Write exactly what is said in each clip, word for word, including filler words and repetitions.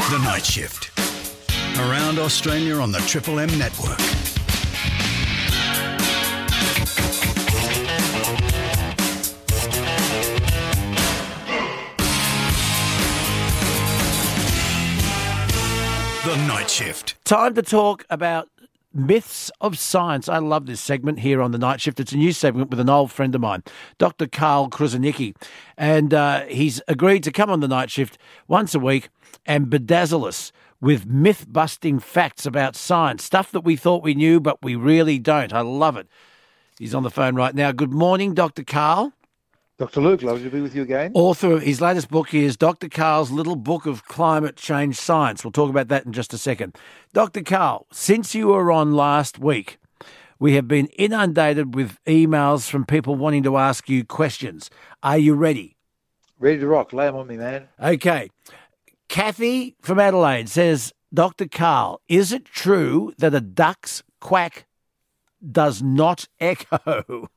The Night Shift. Around Australia on the Triple M network. The Night Shift. Time to talk about myths of science. I love this segment here on The Night Shift. It's a new segment with an old friend of mine, Doctor Karl Kruszenicki. And uh, he's agreed to come on The Night Shift once a week and bedazzle us with myth-busting facts about science, stuff that we thought we knew, but we really don't. I love it. He's on the phone right now. Good morning, Doctor Karl. Doctor Luke, lovely to be with you again. Author of his latest book is Doctor Karl's Little Book of Climate Change Science. We'll talk about that in just a second. Doctor Karl, since you were on last week, we have been inundated with emails from people wanting to ask you questions. Are you ready? Ready to rock. Lay them on me, man. Okay. Kathy from Adelaide says, Doctor Karl, is it true that a duck's quack does not echo?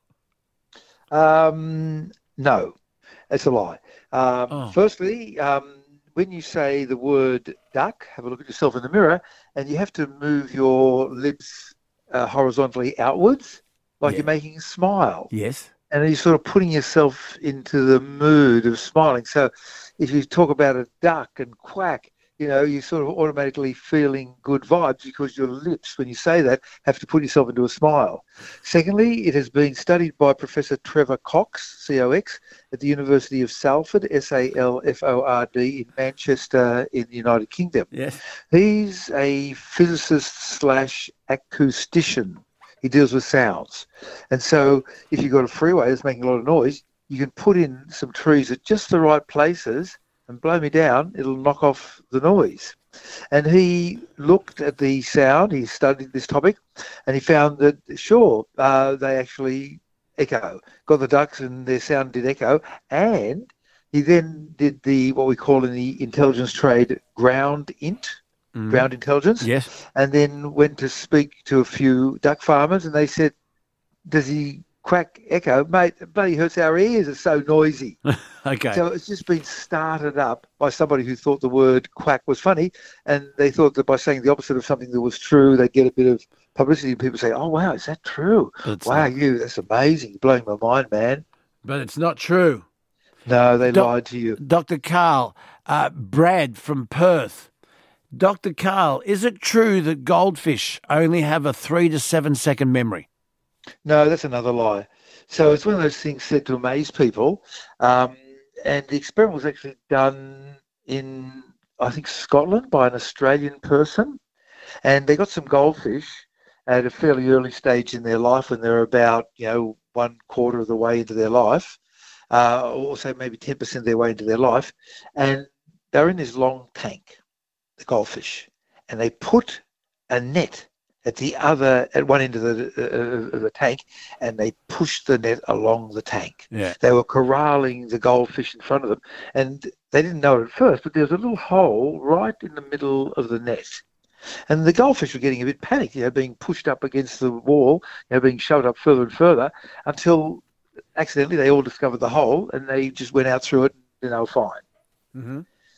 Um... No, that's a lie. Um, Oh. Firstly, um, when you say the word duck, have a look at yourself in the mirror, and you have to move your lips uh, horizontally outwards, like Yeah. you're making a smile. Yes. And you're sort of putting yourself into the mood of smiling. So if you talk about a duck and quack, you know, you're sort of automatically feeling good vibes because your lips, when you say that, have to put yourself into a smile. Secondly, it has been studied by Professor Trevor Cox, C O X, at the University of Salford, S A L F O R D, in Manchester, in the United Kingdom. Yes. He's a physicist slash acoustician. He deals with sounds. And so if you've got a freeway that's making a lot of noise, you can put in some trees at just the right places and blow me down, it'll knock off the noise. And he looked at the sound, he studied this topic, and he found that, sure, uh, they actually echo. Got the ducks and their sound did echo. And he then did the, what we call in the intelligence trade, ground int, Mm. ground intelligence. Yes. And then went to speak to a few duck farmers, and they said, does he quack echo? Mate, it bloody hurts our ears, it's so noisy. Okay. So it's just been started up by somebody who thought the word quack was funny, and they thought that by saying the opposite of something that was true, they'd get a bit of publicity, and people say, oh, wow, is that true? It's wow, not. you, that's amazing, blowing my mind, man. But it's not true. No, they Doc- lied to you. Doctor Karl, uh, Brad from Perth. Doctor Karl, is it true that goldfish only have a three to seven second memory? No, that's another lie. So it's one of those things said to amaze people. Um, and the experiment was actually done in, I think, Scotland by an Australian person. And they got some goldfish at a fairly early stage in their life when they're about, you know, one quarter of the way into their life, uh, or say maybe ten percent of their way into their life. And they're in this long tank, the goldfish. And they put a net at the other, at one end of the, uh, of the tank, and they pushed the net along the tank. Yeah. They were corralling the goldfish in front of them, and they didn't know it at first, but there was a little hole right in the middle of the net. And the goldfish were getting a bit panicked, you know, being pushed up against the wall, you know, being shoved up further and further, until accidentally they all discovered the hole, and they just went out through it, and they were fine. Mm-hmm.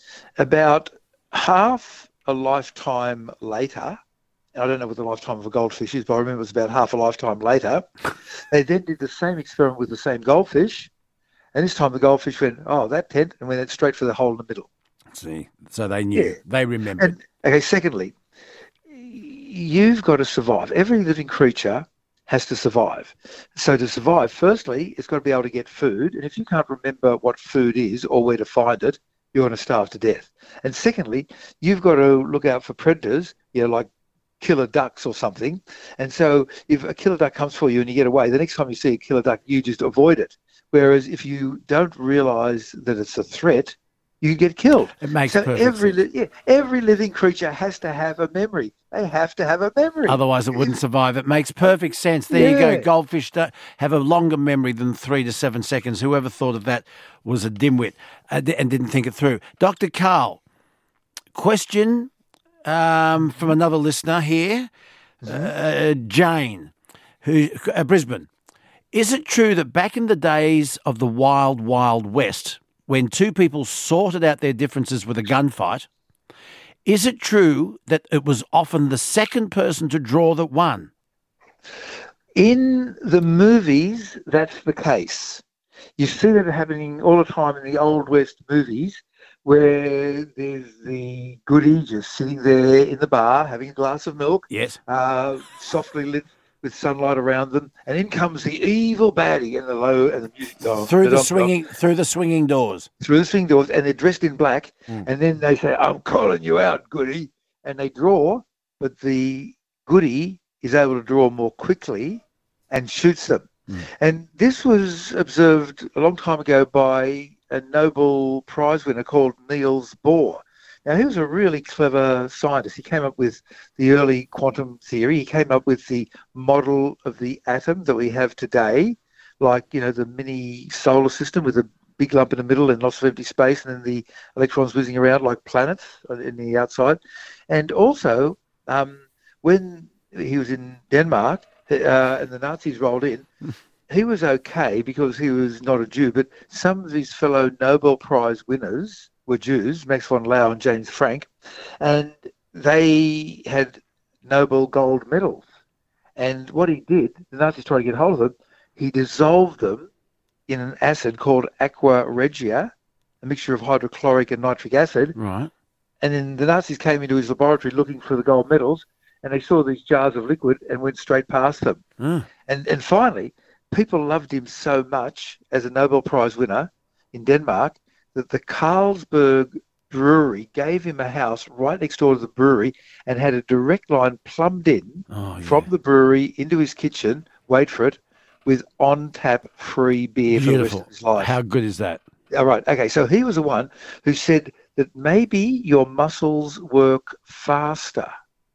About half a lifetime later, I don't know what the lifetime of a goldfish is, but I remember it was about half a lifetime later. They then did the same experiment with the same goldfish, and this time the goldfish went, oh, that tent, and went straight for the hole in the middle. See, so they knew. Yeah. They remembered. And okay, secondly, you've got to survive. Every living creature has to survive. So to survive, firstly, it's got to be able to get food, and if you can't remember what food is or where to find it, you're going to starve to death. And secondly, you've got to look out for predators, you know, like killer ducks or something. And so if a killer duck comes for you and you get away, the next time you see a killer duck, you just avoid it. Whereas if you don't realize that it's a threat, you get killed. It makes so perfect every sense. li- yeah, every living creature has to have a memory. They have to have a memory. Otherwise, it wouldn't survive. It makes perfect sense. There you Yeah. go. Goldfish do- have a longer memory than three to seven seconds. Whoever thought of that was a dimwit uh, d- and didn't think it through. Doctor Karl, question um, from another listener here, uh, Jane, who uh, Brisbane. Is it true that back in the days of the wild, wild west, when two people sorted out their differences with a gunfight, Is it true that it was often the second person to draw that won? In the movies, that's the case. You see that happening all the time in the Old West movies, where there's the goodie just sitting there in the bar having a glass of milk, Yes. uh, softly lit with sunlight around them, and in comes the evil baddie and the low and the music goes Through the swinging through the swinging doors. through the swing doors, and they're dressed in black, Mm. and then they say, "I'm calling you out, goodie," and they draw, but the goodie is able to draw more quickly and shoots them. Mm. And this was observed a long time ago by a Nobel Prize winner called Niels Bohr. Now, he was a really clever scientist. He came up with the early quantum theory. He came up with the model of the atom that we have today, like, you know, the mini solar system with a big lump in the middle and lots of empty space, and then the electrons whizzing around like planets in the outside. And also, um, when he was in Denmark uh, and the Nazis rolled in, he was okay because he was not a Jew, but some of his fellow Nobel Prize winners were Jews, Max von Laue and James Frank, and they had Nobel gold medals. And what he did, the Nazis tried to get hold of them, he dissolved them in an acid called aqua regia, a mixture of hydrochloric and nitric acid. Right. And then the Nazis came into his laboratory looking for the gold medals, and they saw these jars of liquid and went straight past them. Mm. And and finally, people loved him so much as a Nobel Prize winner in Denmark that the Carlsberg Brewery gave him a house right next door to the brewery and had a direct line plumbed in Oh, yeah. from the brewery into his kitchen, wait for it, with on-tap free beer for the rest Beautiful. of his life. How good is that? All right, okay, so he was the one who said that maybe your muscles work faster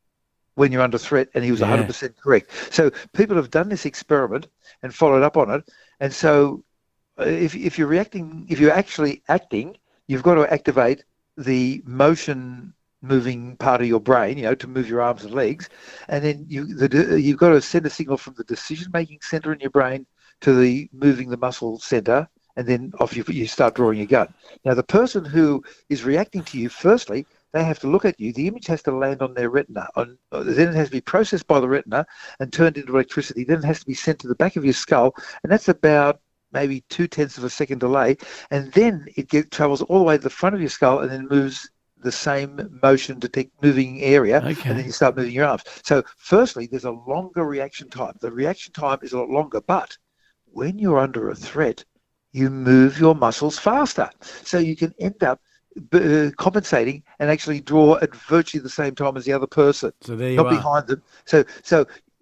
when you're under threat, and he was Yeah. one hundred percent correct. So people have done this experiment and followed up on it, and so uh, if if you're reacting, if you're actually acting, you've got to activate the motion moving part of your brain, you know, to move your arms and legs, and then you the, you've got to send a signal from the decision making center in your brain to the moving the muscle center, and then off you you start drawing your gun. Now, the person who is reacting to you, firstly, they have to look at you. The image has to land on their retina. On, then it has to be processed by the retina and turned into electricity. Then it has to be sent to the back of your skull, and that's about maybe two-tenths of a second delay. And then it get, travels all the way to the front of your skull and then moves the same motion detect moving area, Okay. and then you start moving your arms. So firstly, there's a longer reaction time. The reaction time is a lot longer, but when you're under a threat, you move your muscles faster. So you can end up uh, compensating and actually draw at virtually the same time as the other person, So there you not are. behind them. So, so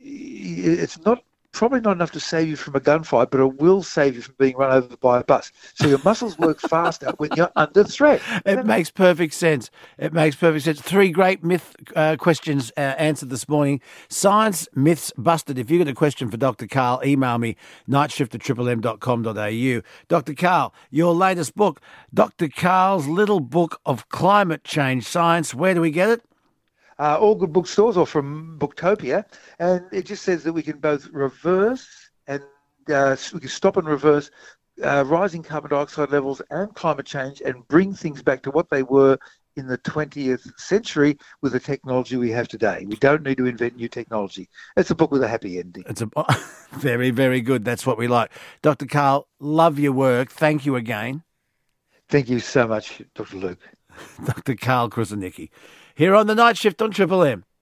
it's not probably not enough to save you from a gunfight, but it will save you from being run over by a bus. So your muscles work faster when you're under threat. It makes perfect sense. It makes perfect sense. Three great myth uh, questions uh, answered this morning. Science myths busted. If you got a question for Doctor Karl, email me, nightshift at triple m dot com dot a u. Doctor Karl, your latest book, Doctor Karl's Little Book of Climate Change Science. Where do we get it? Uh, all good bookstores or from Booktopia, and it just says that we can both reverse and uh, we can stop and reverse uh, rising carbon dioxide levels and climate change and bring things back to what they were in the twentieth century with the technology we have today. We don't need to invent new technology. It's a book with a happy ending. It's a very, very good. That's what we like. Doctor Karl, love your work. Thank you again. Thank you so much, Doctor Luke. Doctor Karl Kruszenicki, here on The Night Shift on Triple M.